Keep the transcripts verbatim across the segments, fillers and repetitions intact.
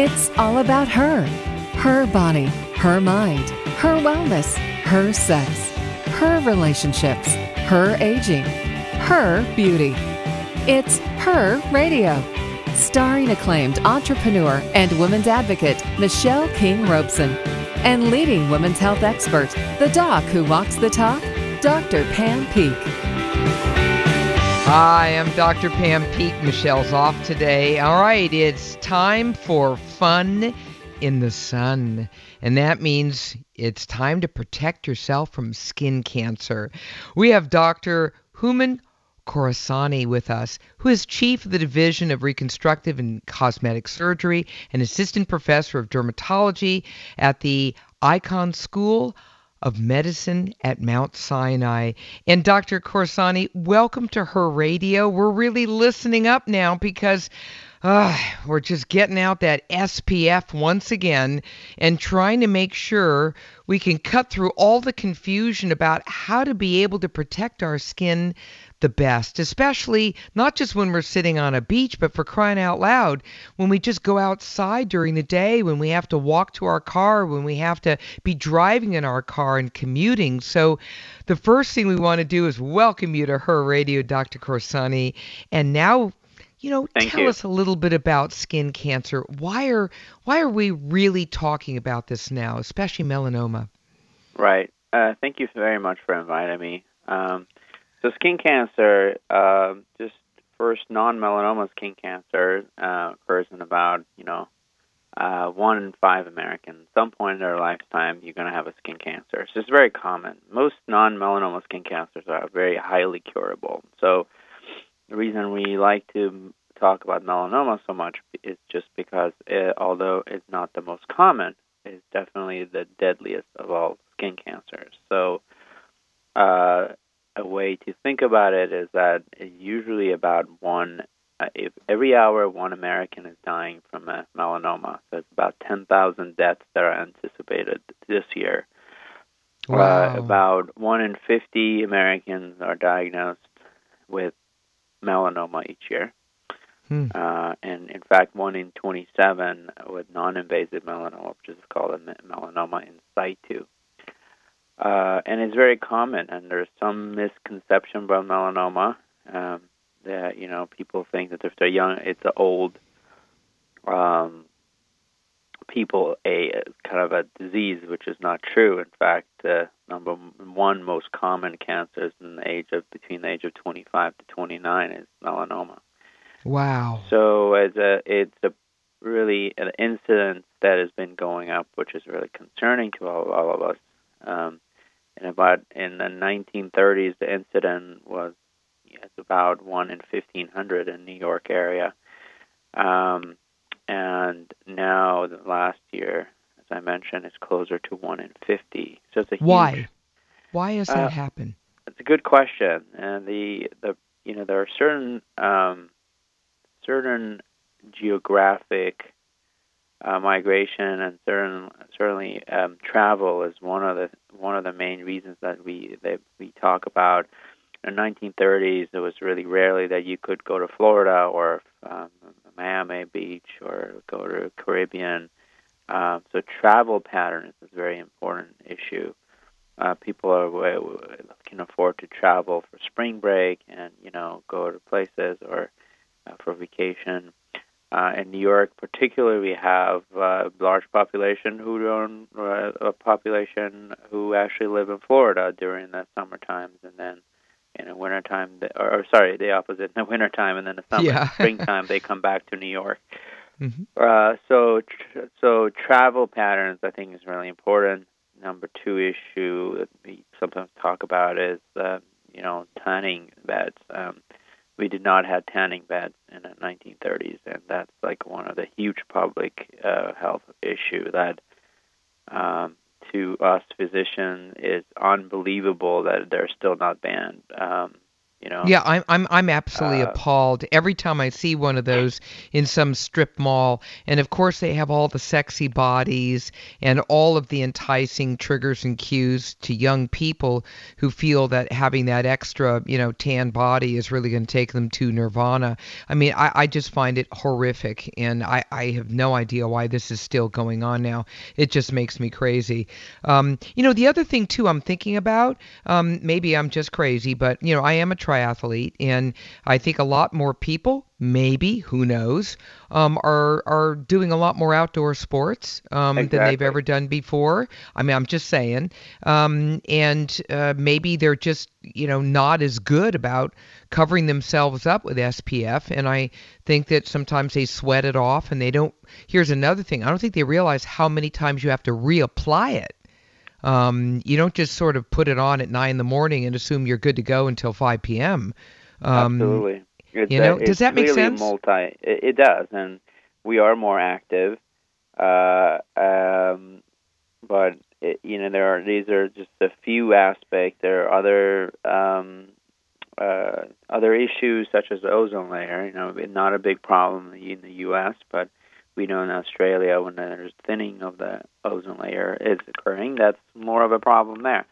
It's all about her. Her body, her mind, her wellness, her sex, her relationships, her aging, her beauty. It's Her Radio. Starring acclaimed entrepreneur and women's advocate Michelle King Robeson and leading women's health expert, the doc who walks the talk, Doctor Pam Peeke. Hi, I'm Doctor Pam Peeke. Michelle's off today. All right, it's time for fun in the sun. And that means it's time to protect yourself from skin cancer. We have Doctor Hooman Khorasani with us, who is Chief of the Division of Reconstructive and Cosmetic Surgery and Assistant Professor of Dermatology at the Icahn School of Medicine at Mount Sinai. And Doctor Khorasani, welcome to Her Radio. We're really listening up now because uh, we're just getting out that S P F once again and trying to make sure we can cut through all the confusion about how to be able to protect our skin the best, especially not just when we're sitting on a beach, but for crying out loud, when we just go outside during the day, when we have to walk to our car, when we have to be driving in our car and commuting. So the first thing we want to do is welcome you to Her Radio, Doctor Khorasani. And now, you know, Thank tell you. us a little bit about skin cancer. Why are why are we really talking about this now, especially melanoma? Right. Uh, thank you very much for inviting me. Um, so skin cancer, uh, just first non-melanoma skin cancer uh, occurs in about, you know, uh, one in five Americans. At some point in their lifetime, you're going to have a skin cancer. So it's very common. Most non-melanoma skin cancers are very highly curable. So the reason we like to talk about melanoma so much is just because it, although it's not the most common, it's definitely the deadliest of all skin cancers. So uh, a way to think about it is that usually about one, uh, if every hour one American is dying from a melanoma. So it's about ten thousand deaths that are anticipated this year. Wow. Uh, about one in fifty Americans are diagnosed with melanoma each year. Hmm. Uh, and in fact, one in twenty-seven with non-invasive melanoma, which is called a melanoma in situ. Uh, and it's very common, and there's some misconception about melanoma. Um, that, you know, people think that if they're young, it's an old um, people, a kind of a disease, which is not true. In fact, the number one most common cancers in the age of between the age of twenty-five to twenty-nine is melanoma. Wow. So it's a it's a really an incidence that has been going up, which is really concerning to all, all of us. Um, and about in the nineteen thirties, the incident was it's about one in fifteen hundred in New York area. Um, and now, the last year, as I mentioned, it's closer to one in fifty. So it's a huge. Why? Why has uh, that happened? It's a good question, and the the you know there are certain um, certain geographic uh, migration and certain certainly um, travel is one of the one of the main reasons that we that we talk about. In the nineteen thirties, it was really rarely that you could go to Florida or um, Miami Beach or go to the Caribbean. Uh, so travel patterns is a very important issue. Uh, people are can afford to travel for spring break and you know go to places or uh, for vacation. Uh, in New York, particularly, we have a large population who don't uh, a population who actually live in Florida during the summer times, and then in the wintertime, they, or, or sorry, the opposite, in the wintertime, and then the summer, Yeah. springtime, they come back to New York. Mm-hmm. Uh, so, tr- so travel patterns, I think, is really important. Number two issue that we sometimes talk about is, uh, you know, tanning beds. Um, we did not have tanning beds in the nineteen thirties, and that's like one of the huge public uh, health issue that um, to us physicians is unbelievable that they're still not banned. Um, You know. Yeah, I'm I'm I'm absolutely Uh, appalled every time I see one of those in some strip mall. And of course they have all the sexy bodies and all of the enticing triggers and cues to young people who feel that having that extra, you know, tan body is really going to take them to nirvana. I mean, I, I just find it horrific, and I, I have no idea why this is still going on now. It just makes me crazy. Um, you know, the other thing too I'm thinking about, um, maybe I'm just crazy, but you know, I am a triathlete, and I think a lot more people, maybe, who knows, um, are are doing a lot more outdoor sports um, than they've exactly. ever done before. I mean, I'm just saying, um, and uh, maybe they're just, you know, not as good about covering themselves up with S P F, and I think that sometimes they sweat it off, and they don't. Here's another thing: I don't think they realize how many times you have to reapply it. Um, you don't just sort of put it on at nine in the morning and assume you're good to go until five p.m. Um, Absolutely. It's you a, know, it's does that make clearly sense? multi. It, it does, and we are more active. Uh, um, but it, you know, there are these are just a few aspects. There are other um, uh, other issues such as the ozone layer. You know, not a big problem in the U S, but we know in Australia when there's thinning of the ozone layer is occurring, that's more of a problem there.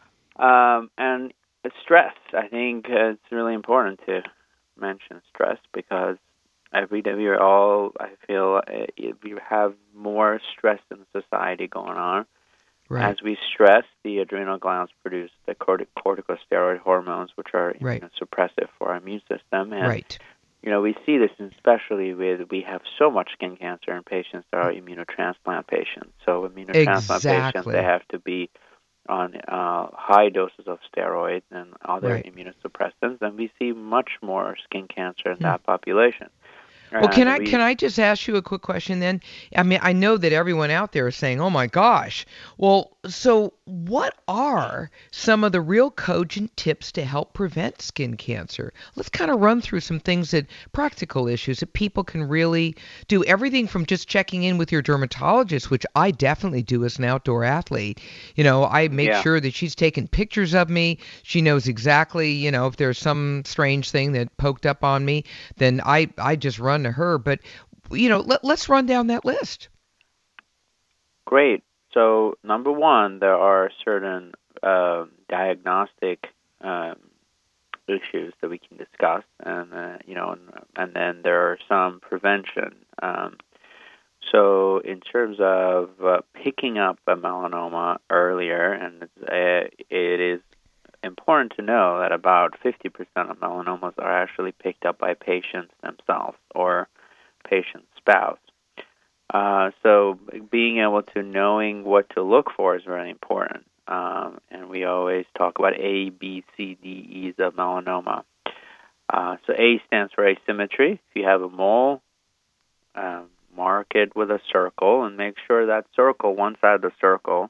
Um, and stress, I think uh, it's really important to mention stress because every day we are all, I feel, uh, we have more stress in society going on. Right. As we stress, the adrenal glands produce the cortic- corticosteroid hormones, which are Right. immunosuppressive for our immune system. And, Right. you know, we see this especially with, we have so much skin cancer in patients that are immunotransplant patients. So immunotransplant Exactly. patients, they have to be on uh, high doses of steroids and other Right. immunosuppressants, and we see much more skin cancer in Hmm. that population. Well, can And I we, can I just ask you a quick question then? I mean, I know that everyone out there is saying, "Oh my gosh." Well, so what are some of the real cogent tips to help prevent skin cancer? Let's kind of run through some things that practical issues that people can really do. Everything from just checking in with your dermatologist, which I definitely do as an outdoor athlete. You know, I make Yeah. sure that she's taking pictures of me. She knows exactly, you know, if there's some strange thing that poked up on me, then I I just run to her. But you know, let, let's run down that list. Great. So, number one, there are certain uh, diagnostic um, issues that we can discuss, and uh, you know, and, and then there are some prevention. Um, so, in terms of uh, picking up a melanoma earlier, and it's, uh, it is important to know that about fifty percent of melanomas are actually picked up by patients themselves or patient's spouse. Uh, so being able to knowing what to look for is very important. Um, and we always talk about A, B, C, D, E's of melanoma. Uh, so A stands for asymmetry. If you have a mole, um, mark it with a circle and make sure that circle, one side of the circle,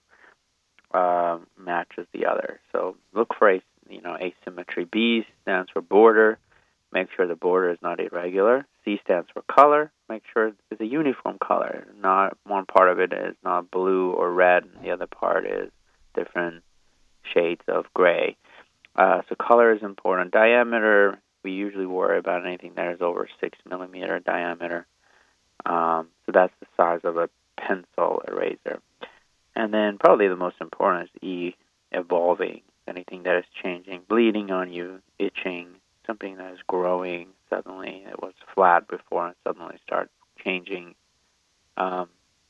uh, matches the other. So look for a, you know, asymmetry. B stands for border. Make sure the border is not irregular. C stands for color. Make sure it's a uniform color. Not one part of it is not blue or red, and the other part is different shades of gray. Uh, so color is important. Diameter, we usually worry about anything that is over six millimeter diameter. Um, so that's the size of a pencil eraser. And then probably the most important is E, evolving. Anything that is changing, bleeding on you, itching, something that is growing suddenly. It was flat before and suddenly starts changing. Um,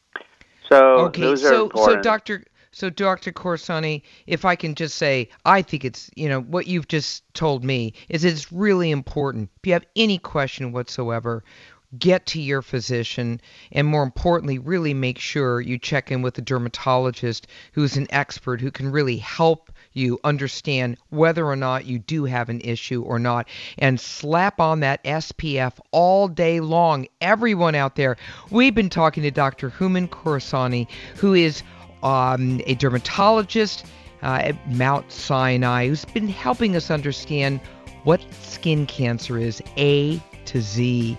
so Okay, those are so important. so Doctor so Doctor Corsani, if I can just say, I think it's, you know, what you've just told me is it's really important. If you have any question whatsoever, get to your physician, and more importantly, really make sure you check in with a dermatologist who's an expert who can really help you understand whether or not you do have an issue or not, and slap on that S P F all day long. Everyone out there, we've been talking to Doctor Houman Khorasani, who is um, a dermatologist uh, at Mount Sinai, who's been helping us understand what skin cancer is, A to Z.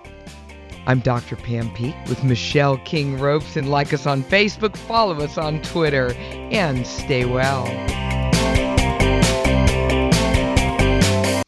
I'm Doctor Pam Peeke with Michelle King Ropes, and like us on Facebook, follow us on Twitter, and stay well.